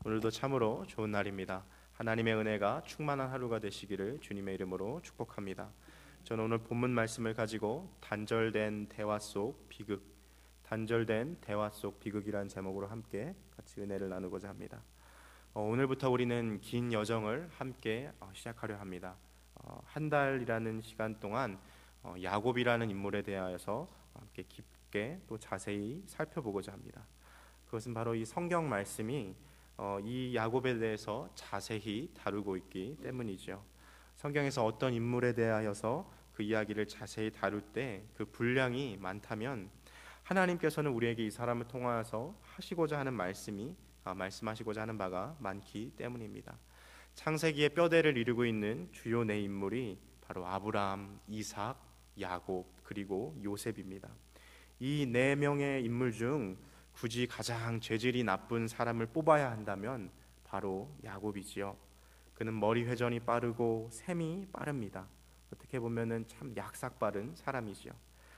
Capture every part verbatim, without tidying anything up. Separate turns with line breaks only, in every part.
오늘도 참으로 좋은 날입니다. 하나님의 은혜가 충만한 하루가 되시기를 주님의 이름으로 축복합니다. 저는 오늘 본문 말씀을 가지고 단절된 대화 속 비극, 단절된 대화 속 비극이라는 제목으로 함께 같이 은혜를 나누고자 합니다. 어, 오늘부터 우리는 긴 여정을 함께 어, 시작하려 합니다. 어, 한 달이라는 시간 동안 어, 야곱이라는 인물에 대하여서 함께 깊게 또 자세히 살펴보고자 합니다. 그것은 바로 이 성경 말씀이 어, 이 야곱에 대해서 자세히 다루고 있기 때문이죠. 성경에서 어떤 인물에 대하여서 그 이야기를 자세히 다룰 때 그 분량이 많다면 하나님께서는 우리에게 이 사람을 통하여서 하시고자 하는 말씀이 아, 말씀하시고자 하는 바가 많기 때문입니다. 창세기의 뼈대를 이루고 있는 주요 네 인물이 바로 아브라함, 이삭, 야곱 그리고 요셉입니다. 이 네 명의 인물 중 굳이 가장 죄질이 나쁜 사람을 뽑아야 한다면 바로 야곱이지요. 그는 머리 회전이 빠르고 셈이 빠릅니다. 어떻게 보면은 참 약삭빠른 사람이지요.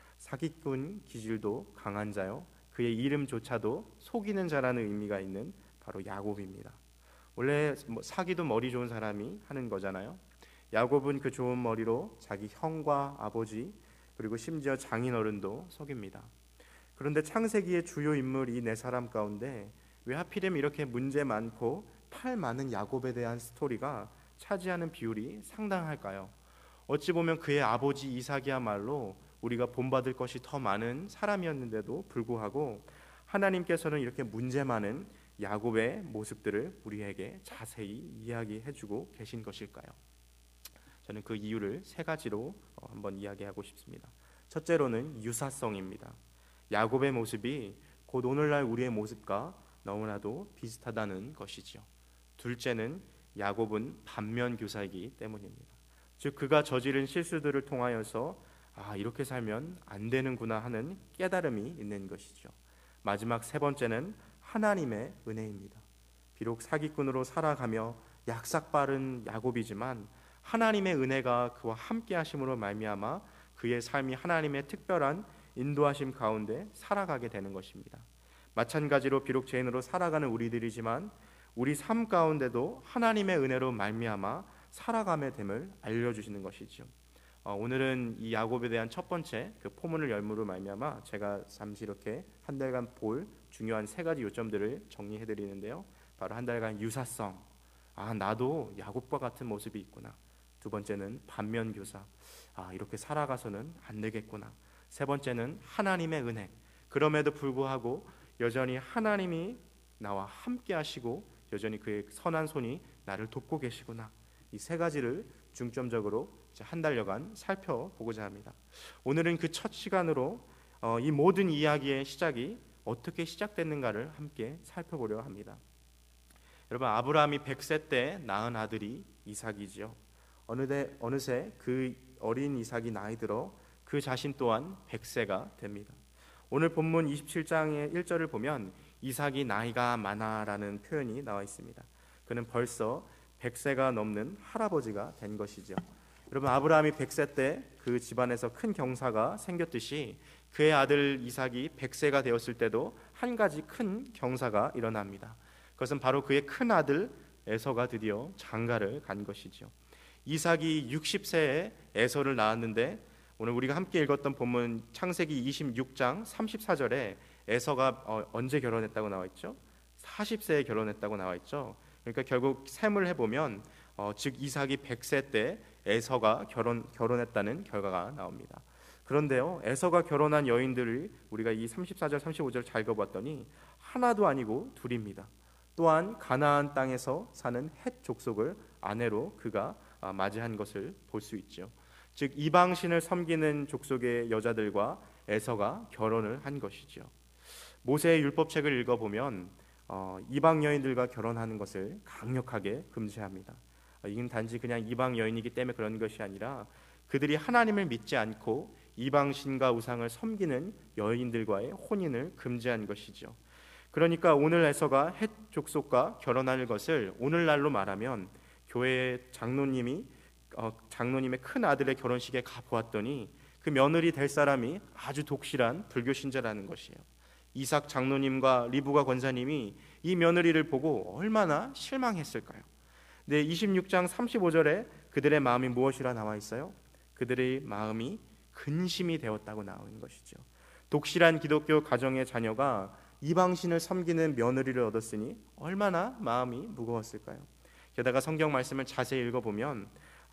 사기꾼 기질도 강한 자요. 그의 이름조차도 속이는 자라는 의미가 있는 바로 야곱입니다. 원래 뭐 사기도 머리 좋은 사람이 하는 거잖아요. 야곱은 그 좋은 머리로 자기 형과 아버지 그리고 심지어 장인어른도 속입니다. 그런데 창세기의 주요 인물 이 네 사람 가운데 왜 하필이면 이렇게 문제 많고 탈 많은 야곱에 대한 스토리가 차지하는 비율이 상당할까요? 어찌 보면 그의 아버지 이삭이야말로 우리가 본받을 것이 더 많은 사람이었는데도 불구하고 하나님께서는 이렇게 문제 많은 야곱의 모습들을 우리에게 자세히 이야기해주고 계신 것일까요? 저는 그 이유를 세 가지로 한번 이야기하고 싶습니다. 첫째로는 유사성입니다. 야곱의 모습이 곧 오늘날 우리의 모습과 너무나도 비슷하다는 것이죠. 둘째는 야곱은 반면교사이기 때문입니다. 즉 그가 저지른 실수들을 통하여서 아 이렇게 살면 안 되는구나 하는 깨달음이 있는 것이죠. 마지막 세 번째는 하나님의 은혜입니다. 비록 사기꾼으로 살아가며 약삭빠른 야곱이지만 하나님의 은혜가 그와 함께 하심으로 말미암아 그의 삶이 하나님의 특별한 인도하심 가운데 살아가게 되는 것입니다. 마찬가지로 비록 죄인으로 살아가는 우리들이지만 우리 삶 가운데도 하나님의 은혜로 말미암아 살아가게 됨을 알려주시는 것이죠. 어, 오늘은 이 야곱에 대한 첫 번째 그 포문을 열무로 말미암아 제가 잠시 이렇게 한 달간 볼 중요한 세 가지 요점들을 정리해드리는데요. 바로 한 달간 유사성, 아 나도 야곱과 같은 모습이 있구나. 두 번째는 반면교사, 아 이렇게 살아가서는 안 되겠구나. 세 번째는 하나님의 은혜, 그럼에도 불구하고 여전히 하나님이 나와 함께 하시고 여전히 그의 선한 손이 나를 돕고 계시구나. 이 세 가지를 중점적으로 한 달여간 살펴보고자 합니다. 오늘은 그 첫 시간으로 어, 이 모든 이야기의 시작이 어떻게 시작됐는가를 함께 살펴보려 합니다. 여러분 아브라함이 백 세 때 낳은 아들이 이삭이지요. 어느새, 어느새 그 어린 이삭이 나이 들어 그 자신 또한 백 세가 됩니다. 오늘 본문 이십칠 장의 일 절을 보면 이삭이 나이가 많아라는 표현이 나와 있습니다. 그는 벌써 백 세가 넘는 할아버지가 된 것이죠. 여러분 아브라함이 백 세 때 그 집안에서 큰 경사가 생겼듯이 그의 아들 이삭이 백 세가 되었을 때도 한 가지 큰 경사가 일어납니다. 그것은 바로 그의 큰 아들 에서가 드디어 장가를 간 것이죠. 이삭이 육십 세에 에서를 낳았는데 오늘 우리가 함께 읽었던 본문 창세기 이십육 장 삼십사 절에 에서가 어, 언제 결혼했다고 나와 있죠? 사십 세에 결혼했다고 나와 있죠. 그러니까 결국 셈을 해보면 어, 즉 이삭이 백 세 때 에서가 결혼, 결혼했다는 결과가 나옵니다. 그런데요 에서가 결혼한 여인들을 우리가 이 삼십사 절 삼십오 절 잘 읽어봤더니 하나도 아니고 둘입니다. 또한 가나안 땅에서 사는 헷 족속을 아내로 그가 맞이한 것을 볼 수 있죠. 즉 이방신을 섬기는 족속의 여자들과 에서가 결혼을 한 것이죠. 모세의 율법책을 읽어보면 어, 이방 여인들과 결혼하는 것을 강력하게 금지합니다. 어, 이건 단지 그냥 이방 여인이기 때문에 그런 것이 아니라 그들이 하나님을 믿지 않고 이방신과 우상을 섬기는 여인들과의 혼인을 금지한 것이죠. 그러니까 오늘 에서가 헷 족속과 결혼할 것을 오늘날로 말하면 교회의 장로님이 어, 장로님의 큰 아들의 결혼식에 가보았더니 그 며느리 될 사람이 아주 독실한 불교 신자라는 것이에요. 이삭 장로님과 리브가 권사님이 이 며느리를 보고 얼마나 실망했을까요? 네, 이십육 장 삼십오 절에 그들의 마음이 무엇이라 나와 있어요? 그들의 마음이 근심이 되었다고 나오는 것이죠. 독실한 기독교 가정의 자녀가 이방신을 섬기는 며느리를 얻었으니 얼마나 마음이 무거웠을까요? 게다가 성경 말씀을 자세히 읽어보면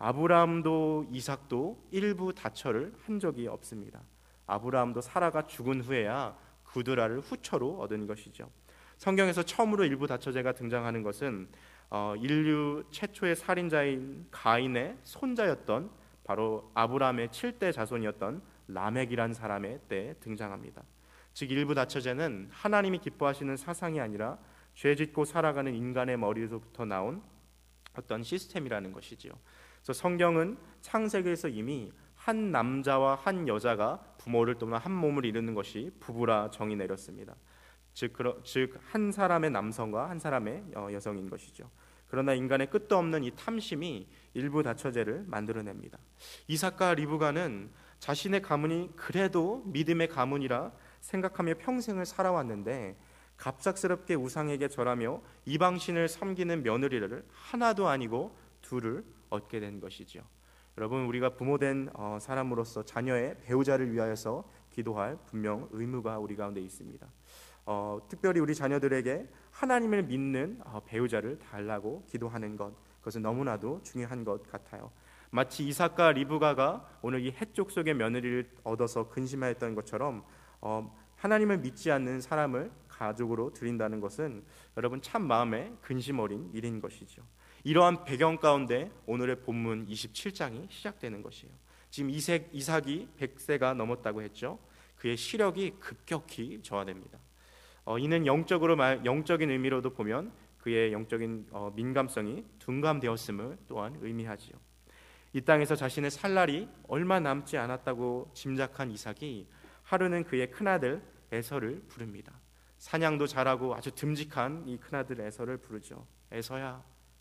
아브라함도 이삭도 일부 다처를 한 적이 없습니다. 아브라함도 사라가 죽은 후에야 구드라를 후처로 얻은 것이죠. 성경에서 처음으로 일부 다처제가 등장하는 것은 어, 인류 최초의 살인자인 가인의 손자였던 바로 아브라함의 칠대 자손이었던 라멕이란 사람의 때에 등장합니다. 즉 일부 다처제는 하나님이 기뻐하시는 사상이 아니라 죄짓고 살아가는 인간의 머리에서부터 나온 어떤 시스템이라는 것이지요. 그래서 성경은 창세기에서 이미 한 남자와 한 여자가 부모를 또는 한 몸을 이루는 것이 부부라 정의 내렸습니다. 즉 한 사람의 남성과 한 사람의 여성인 것이죠. 그러나 인간의 끝도 없는 이 탐심이 일부 다처제를 만들어냅니다. 이삭과 리브가는 자신의 가문이 그래도 믿음의 가문이라 생각하며 평생을 살아왔는데 갑작스럽게 우상에게 절하며 이방신을 섬기는 며느리를 하나도 아니고 둘을 얻게 된 것이죠. 여러분, 우리가 부모된 사람으로서 자녀의 배우자를 위하여서 기도할 분명 의무가 우리 가운데 있습니다. 어, 특별히 우리 자녀들에게 하나님을 믿는 어, 배우자를 달라고 기도하는 것, 그것은 너무나도 중요한 것 같아요. 마치 이삭과 리브가가 오늘 이 헷족 속의 며느리를 얻어서 근심하였던 것처럼 어, 하나님을 믿지 않는 사람을 가족으로 드린다는 것은 여러분 참 마음에 근심 어린 일인 것이죠. 이러한 배경 가운데 오늘의 본문 이십칠 장이 시작되는 것이에요. 지금 이삭, 이삭이 백 세가 넘었다고 했죠. 그의 시력이 급격히 저하됩니다. 어, 이는 영적으로 말, 영적인 의미로도 보면 그의 영적인 어, 민감성이 둔감되었음을 또한 의미하지요. 이 땅에서 자신의 살 날이 얼마 남지 않았다고 짐작한 이삭이 하루는 그의 큰아들 에서를 부릅니다. 사냥도 잘하고 아주 듬직한 이 큰아들 에서를 부르죠. 에서야,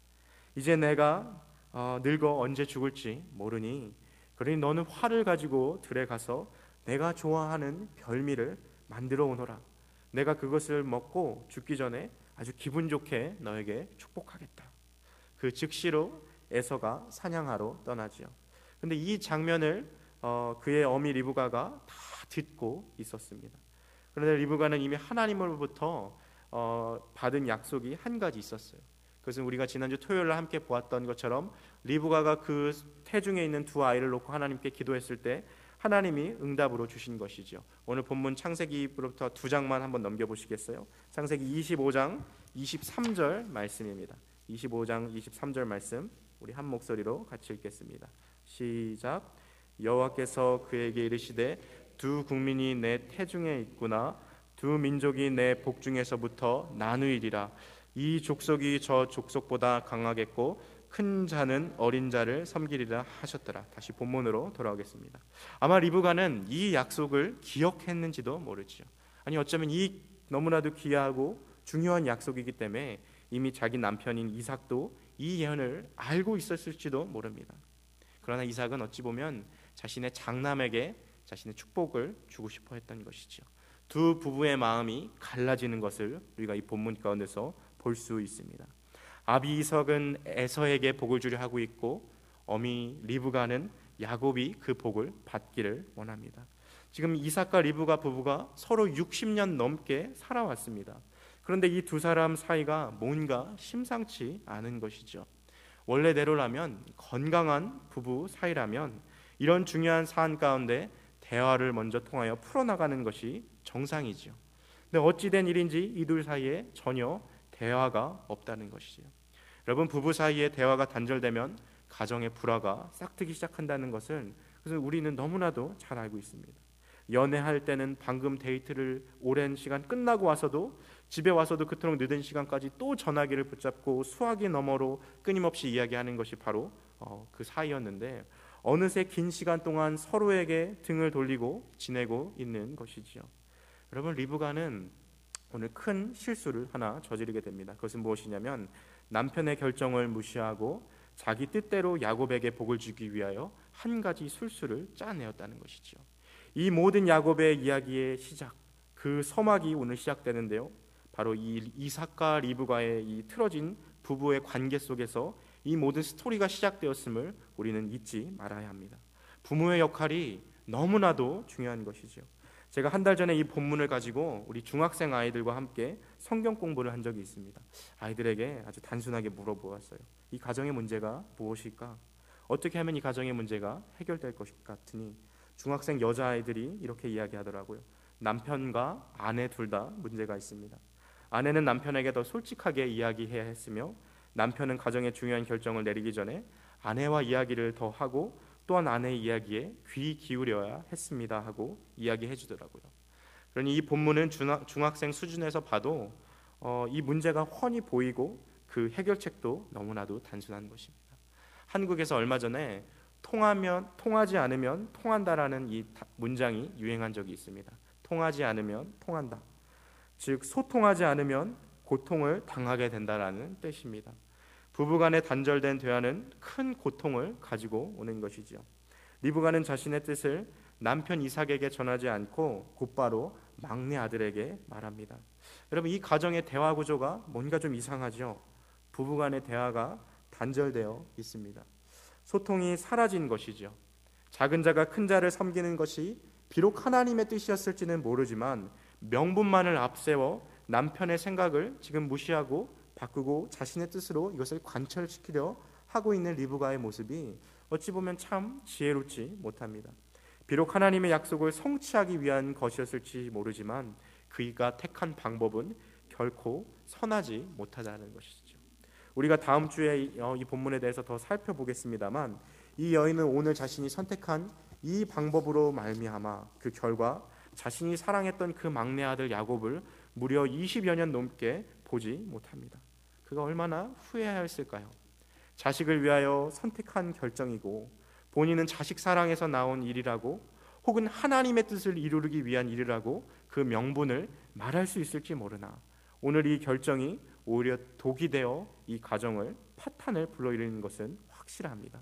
이제 내가 어, 늙어 언제 죽을지 모르니 그러니 너는 활을 가지고 들에 가서 내가 좋아하는 별미를 만들어 오너라. 내가 그것을 먹고 죽기 전에 아주 기분 좋게 너에게 축복하겠다. 그 즉시로 에서가 사냥하러 떠나지요. 근데 이 장면을 어, 그의 어미 리브가가 다 듣고 있었습니다. 그런데 리브가는 이미 하나님으로부터 어, 받은 약속이 한 가지 있었어요. 그것은 우리가 지난주 토요일에 함께 보았던 것처럼 리브가가 그 태중에 있는 두 아이를 놓고 하나님께 기도했을 때 하나님이 응답으로 주신 것이죠. 오늘 본문 창세기부터 두 장만 한번 넘겨보시겠어요? 창세기 이십오 장 이십삼 절 말씀입니다. 이십오 장 이십삼 절 말씀 우리 한 목소리로 같이 읽겠습니다. 시작. 여호와께서 그에게 이르시되 두 국민이 내 태중에 있구나. 두 민족이 내 복중에서부터 나누이리라. 이 족속이 저 족속보다 강하겠고 큰 자는 어린 자를 섬기리라 하셨더라. 다시 본문으로 돌아오겠습니다. 아마 리브가는 이 약속을 기억했는지도 모르죠. 아니 어쩌면 이 너무나도 귀하고 중요한 약속이기 때문에 이미 자기 남편인 이삭도 이 예언을 알고 있었을지도 모릅니다. 그러나 이삭은 어찌 보면 자신의 장남에게 자신의 축복을 주고 싶어 했던 것이죠. 두 부부의 마음이 갈라지는 것을 우리가 이 본문 가운데서 볼 수 있습니다. 아비 이삭은 에서에게 복을 주려 하고 있고 어미 리브가는 야곱이 그 복을 받기를 원합니다. 지금 이삭과 리브가 부부가 서로 육십 년 넘게 살아왔습니다. 그런데 이 두 사람 사이가 뭔가 심상치 않은 것이죠. 원래대로라면 건강한 부부 사이라면 이런 중요한 사안 가운데 대화를 먼저 통하여 풀어나가는 것이 정상이죠. 근데 어찌된 일인지 이 둘 사이에 전혀 대화가 없다는 것이죠. 여러분, 부부 사이에 대화가 단절되면 가정의 불화가 싹트기 시작한다는 것을 그래서 우리는 너무나도 잘 알고 있습니다. 연애할 때는 방금 데이트를 오랜 시간 끝나고 와서도 집에 와서도 그토록 늦은 시간까지 또 전화기를 붙잡고 수화기 너머로 끊임없이 이야기하는 것이 바로 어, 그 사이였는데 어느새 긴 시간 동안 서로에게 등을 돌리고 지내고 있는 것이지요. 여러분, 리브가는 오늘 큰 실수를 하나 저지르게 됩니다. 그것은 무엇이냐면 남편의 결정을 무시하고 자기 뜻대로 야곱에게 복을 주기 위하여 한 가지 술수를 짜내었다는 것이죠. 이 모든 야곱의 이야기의 시작, 그 서막이 오늘 시작되는데요. 바로 이 이삭과 리브가의 이 틀어진 부부의 관계 속에서 이 모든 스토리가 시작되었음을 우리는 잊지 말아야 합니다. 부모의 역할이 너무나도 중요한 것이죠. 제가 한 달 전에 이 본문을 가지고 우리 중학생 아이들과 함께 성경 공부를 한 적이 있습니다. 아이들에게 아주 단순하게 물어보았어요. 이 가정의 문제가 무엇일까? 어떻게 하면 이 가정의 문제가 해결될 것 같으니 중학생 여자아이들이 이렇게 이야기하더라고요. 남편과 아내 둘 다 문제가 있습니다. 아내는 남편에게 더 솔직하게 이야기해야 했으며 남편은 가정의 중요한 결정을 내리기 전에 아내와 이야기를 더 하고 또한 아내의 이야기에 귀 기울여야 했습니다 하고 이야기해 주더라고요. 그러니 이 본문은 중학생 수준에서 봐도 어, 이 문제가 훤히 보이고 그 해결책도 너무나도 단순한 것입니다. 한국에서 얼마 전에 통하면 통하지 않으면 통한다라는 이 문장이 유행한 적이 있습니다. 통하지 않으면 통한다. 즉 소통하지 않으면 고통을 당하게 된다라는 뜻입니다. 부부간의 단절된 대화는 큰 고통을 가지고 오는 것이죠. 리브가는 자신의 뜻을 남편 이삭에게 전하지 않고 곧바로 막내 아들에게 말합니다. 여러분, 이 가정의 대화 구조가 뭔가 좀 이상하죠. 부부간의 대화가 단절되어 있습니다. 소통이 사라진 것이죠. 작은 자가 큰 자를 섬기는 것이 비록 하나님의 뜻이었을지는 모르지만 명분만을 앞세워 남편의 생각을 지금 무시하고 바꾸고 자신의 뜻으로 이것을 관철시키려 하고 있는 리브가의 모습이 어찌 보면 참 지혜롭지 못합니다. 비록 하나님의 약속을 성취하기 위한 것이었을지 모르지만 그가 택한 방법은 결코 선하지 못하다는 것이죠. 우리가 다음 주에 이 본문에 대해서 더 살펴보겠습니다만 이 여인은 오늘 자신이 선택한 이 방법으로 말미암아 그 결과 자신이 사랑했던 그 막내 아들 야곱을 무려 이십여 년 넘게 보지 못합니다. 그가 얼마나 후회하였을까요? 자식을 위하여 선택한 결정이고 본인은 자식 사랑에서 나온 일이라고 혹은 하나님의 뜻을 이루기 위한 일이라고 그 명분을 말할 수 있을지 모르나 오늘 이 결정이 오히려 독이 되어 이 가정을 파탄을 불러일으키는 것은 확실합니다.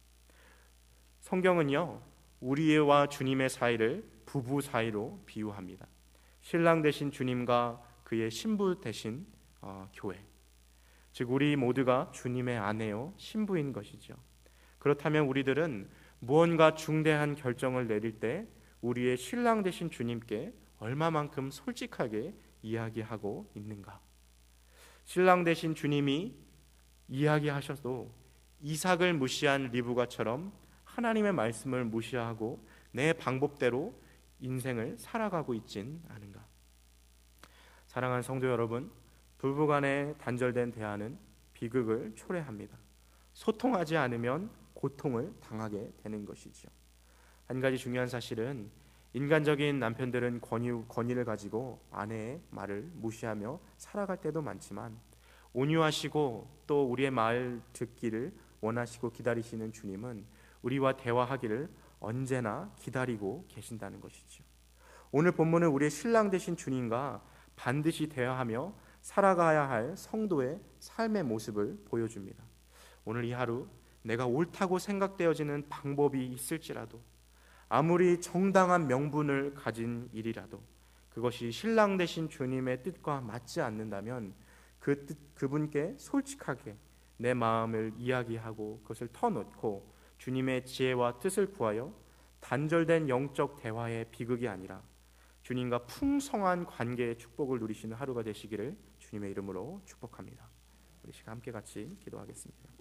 성경은요, 우리와 주님의 사이를 부부 사이로 비유합니다. 신랑 되신 주님과 그의 신부 되신 어, 교회, 즉 우리 모두가 주님의 아내요 신부인 것이죠. 그렇다면 우리들은 무언가 중대한 결정을 내릴 때 우리의 신랑 되신 주님께 얼마만큼 솔직하게 이야기하고 있는가? 신랑 되신 주님이 이야기하셔도 이삭을 무시한 리브가처럼 하나님의 말씀을 무시하고 내 방법대로 인생을 살아가고 있진 않은가? 사랑하는 성도 여러분, 부부간의 단절된 대화는 비극을 초래합니다. 소통하지 않으면 고통을 당하게 되는 것이죠. 한 가지 중요한 사실은 인간적인 남편들은 권위, 권위를 가지고 아내의 말을 무시하며 살아갈 때도 많지만 온유하시고 또 우리의 말 듣기를 원하시고 기다리시는 주님은 우리와 대화하기를 언제나 기다리고 계신다는 것이죠. 오늘 본문은 우리의 신랑 되신 주님과 반드시 대화하며 살아가야 할 성도의 삶의 모습을 보여줍니다. 오늘 이 하루 내가 옳다고 생각되어지는 방법이 있을지라도 아무리 정당한 명분을 가진 일이라도 그것이 신랑 되신 주님의 뜻과 맞지 않는다면 그 뜻, 그분께 솔직하게 내 마음을 이야기하고 그것을 터놓고 주님의 지혜와 뜻을 구하여 단절된 영적 대화의 비극이 아니라 주님과 풍성한 관계의 축복을 누리시는 하루가 되시기를 주님의 이름으로 축복합니다. 우리 시간 함께 같이 기도하겠습니다.